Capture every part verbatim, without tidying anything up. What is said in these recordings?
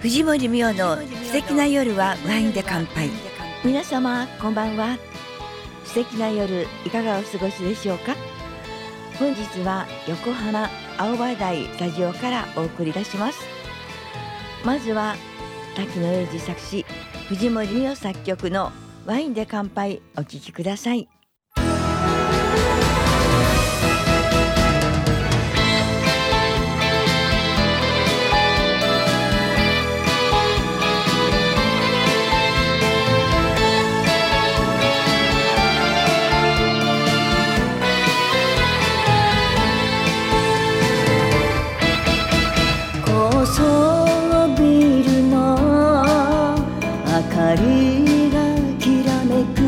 藤森美代の素敵な夜はワインで乾杯。皆様こんばんは。素敵な夜いかがお過ごしでしょうか。本日は横浜青葉台スタジオからお送りいたします。まずは滝野英二作詞、藤森美代作曲のワインで乾杯、お聴きください。 高層ビルの明かりがきらめく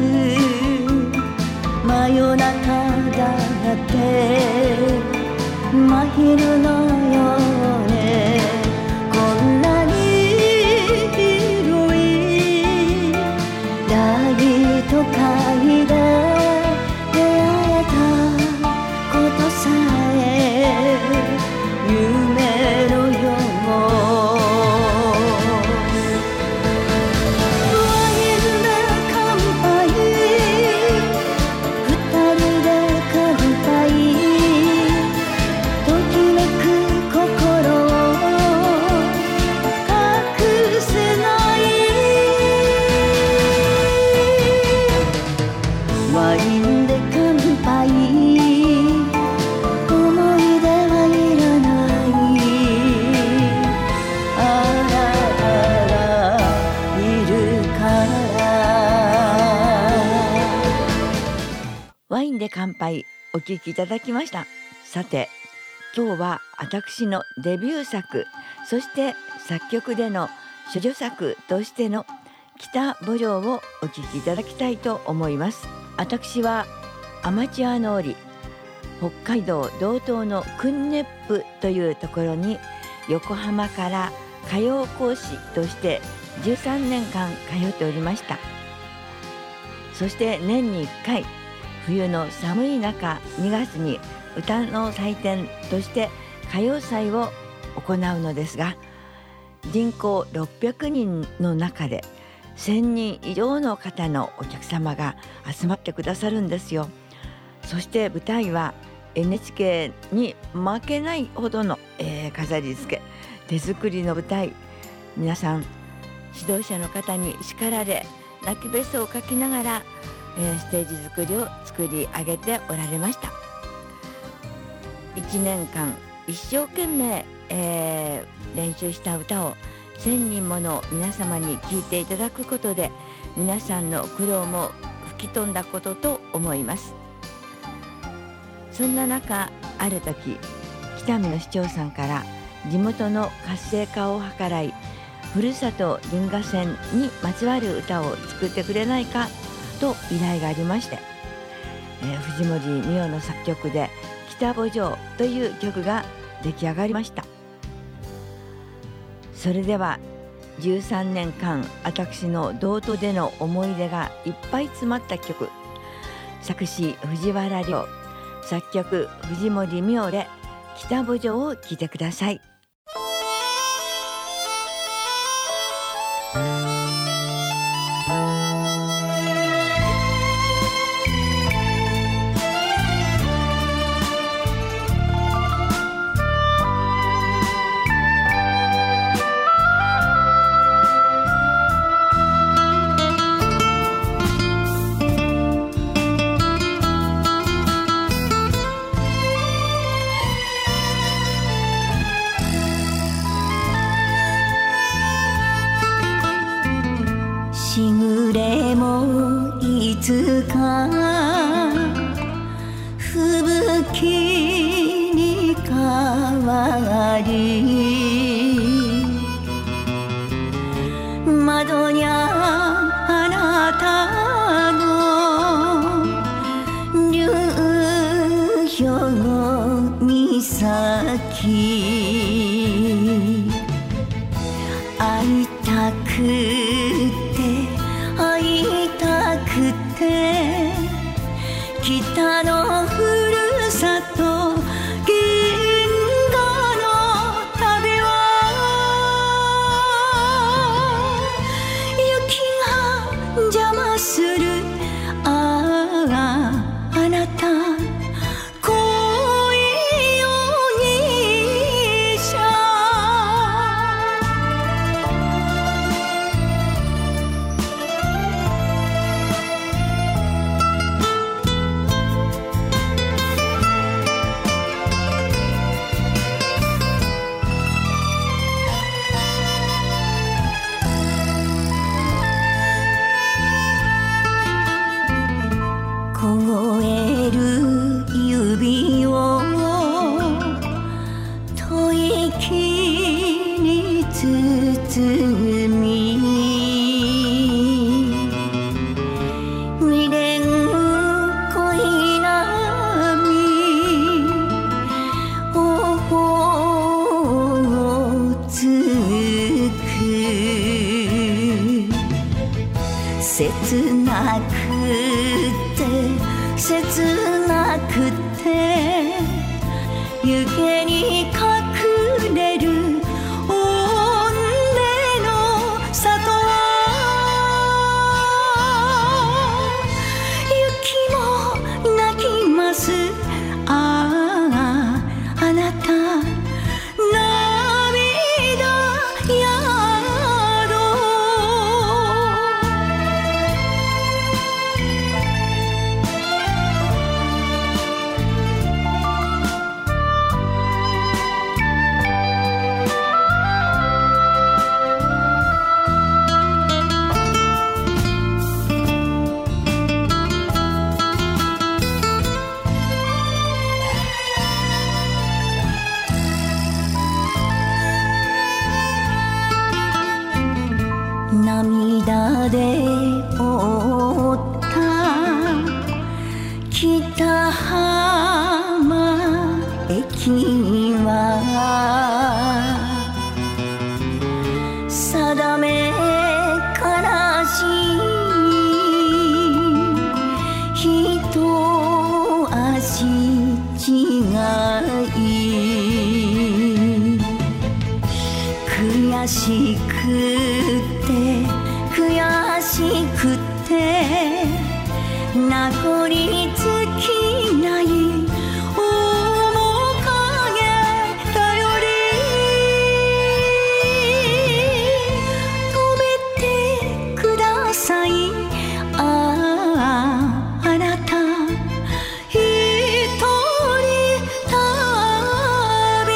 真夜中だって真昼のようね。こんなに広い大都会で出会えたことさえ夢のよう。 ワインで乾杯、お聴きいただきました。さて今日は私のデビュー作、そして作曲での処女作としての北慕情をお聴きいただきたいと思います。私はアマチュアの折北海道道東のクンネップというところに横浜から歌謡講師としてじゅうさんねんかん通っておりました。そして年にいっかい冬の寒い中にがつに歌の祭典として歌謡祭を行うのですが、人口ろっぴゃくにんの中でせんにん以上の方のお客様が集まってくださるんですよ。そして舞台は エヌエイチケー に負けないほどの、えー、飾り付け手作りの舞台、皆さん指導者の方に叱られ泣きべそをかきながら、えー、ステージ作りを作り上げておられました。いちねんかん一生懸命、えー、練習した歌をせんにんもの皆様に聴いていただくことで皆さんの苦労も吹き飛んだことと思います。そんな中、ある時北見の市長さんから地元の活性化を図らい、ふるさと銀河線にまつわる歌を作ってくれないかと依頼がありまして、えー、藤森美代の作曲で北慕情という曲が出来上がりました。それではじゅうさんねんかん私の道東での思い出がいっぱい詰まった曲、作詞藤原亮、作曲藤森美代で北慕情を聴いてください。 しぐれもいつか吹雪に変わり、窓にあなたの流氷岬、会いたく北のふるさと銀河の旅は息に包み未練恋波をつく切なくて切なくて湯気に隠れる本音の里は雪も泣きますあああなた涙宿涙で覆った北浜駅は定め悲しい一足違い悔しくて悔しくて名残尽きない面影頼り止めてくださいあああなた一人旅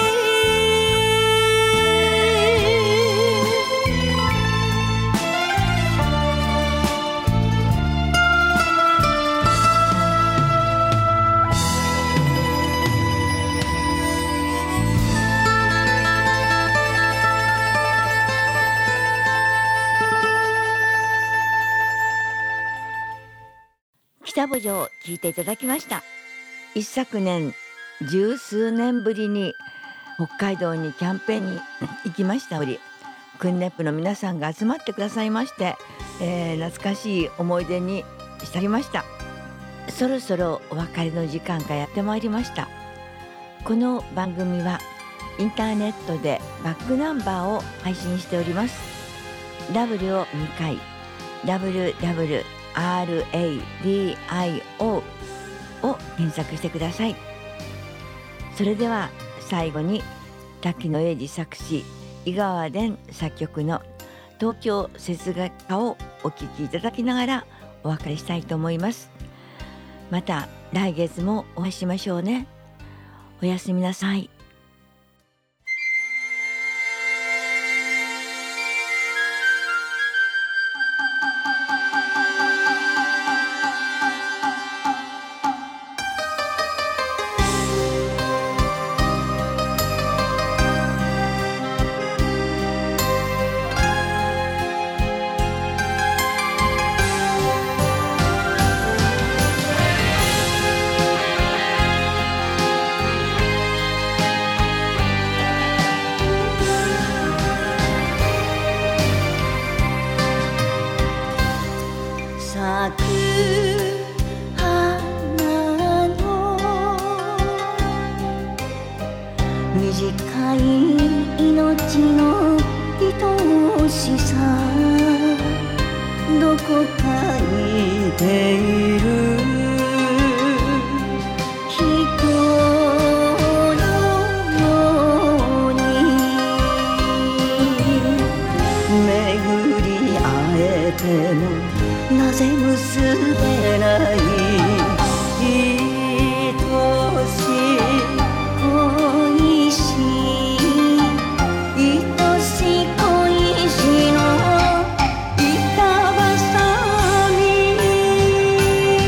北墓場を聞いていただきました。一昨年十数年ぶりに北海道にキャンペーンに行きましたおりクンネップの皆さんが集まってくださいまして、えー、懐かしい思い出に浸りました。そろそろお別れの時間がやってまいりました。この番組はインターネットでバックナンバーを配信しております。 W をにかい ダブリューダブリューアールエーディーアイオー を検索してください。それでは最後に滝野英二作詞井川蓮作曲の東京雪月花をお聴きいただきながらお別れしたいと思います。また来月もお会いしましょうね。おやすみなさい。 短い命の愛しさどこかに出いる人のように巡り会えてもなぜ結べない愛しい恋しい愛しい恋しの板挟み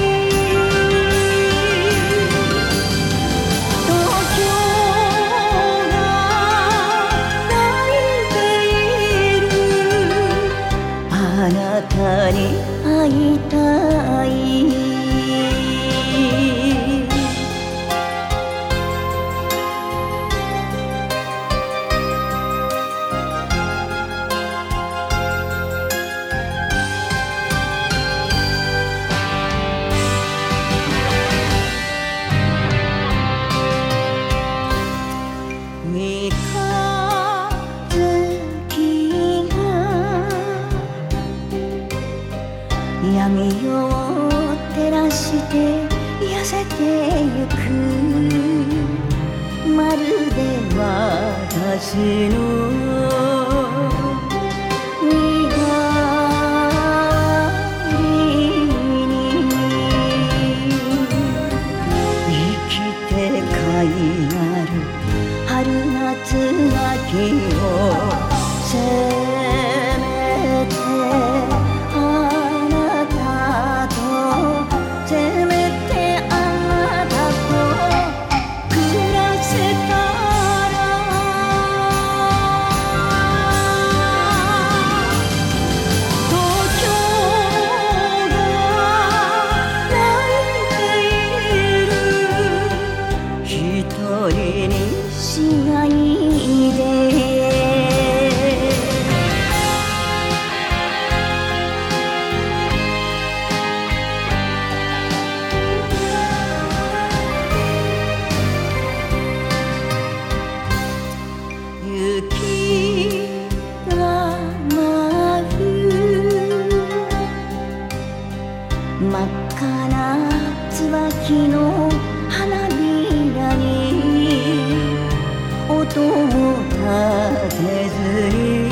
三日月が闇夜を照らして痩せてゆく、まるで私の春夏秋をせめてあなたとせめてあなたと暮らせたら、東京が泣いている一人にしないで。雪が舞う真っ赤な椿の花びらに音を立てずに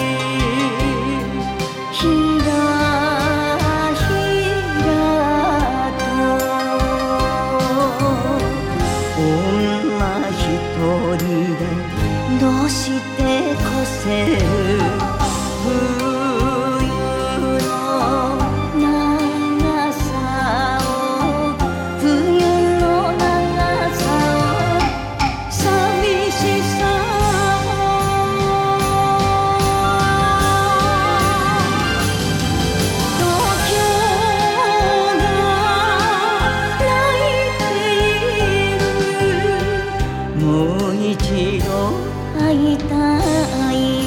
ひらひらと女一人でどうしてこせる冬の長さを、冬の長さを、寂しさ東京が泣いている、もう一度会いたい。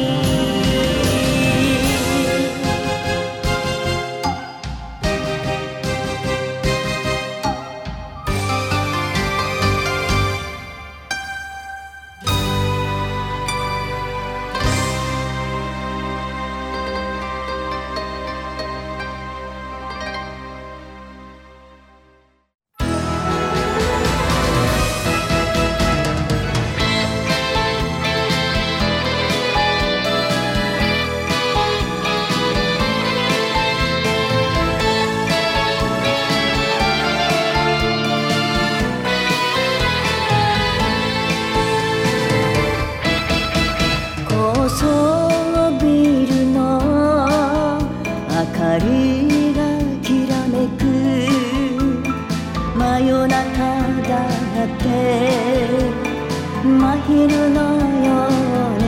高層ビルの明かりがきらめく、真夜中だって真昼のように